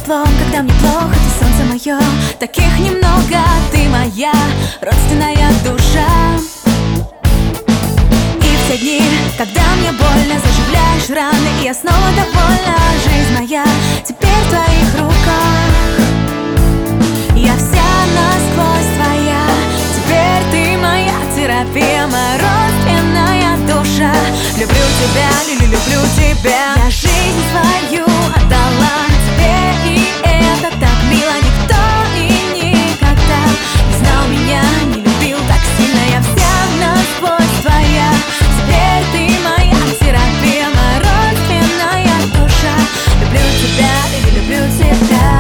теплом, когда мне плохо, ты солнце мое. Таких немного, ты моя родственная душа. И в те дни, когда мне больно, заживляешь раны, и я снова довольна. Жизнь моя теперь в твоих руках. Я вся насквозь твоя, теперь ты моя терапия, моя родственная душа. Люблю тебя, люблю тебя. Я жизнь свою отдала тебе, и это так мило. Никто и никогда не знал меня, не любил так сильно. Я вся насквозь твоя, теперь ты моя терапия, моя родственная душа. Люблю тебя, люблю тебя.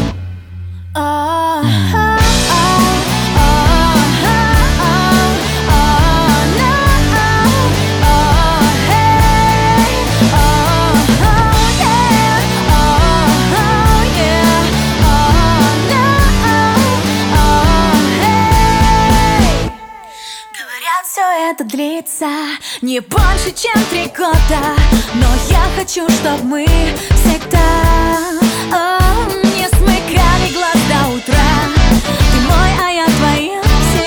Все это длится не больше, чем 3 года, но я хочу, чтобы мы всегда